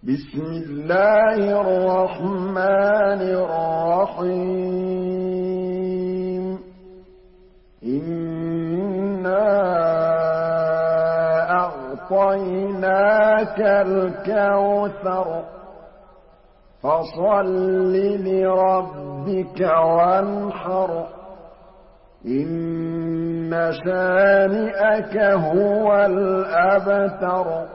بسم الله الرحمن الرحيم إنا أعطيناك الكوثر فصل لربك وانحر إن شانئك هو الأبتر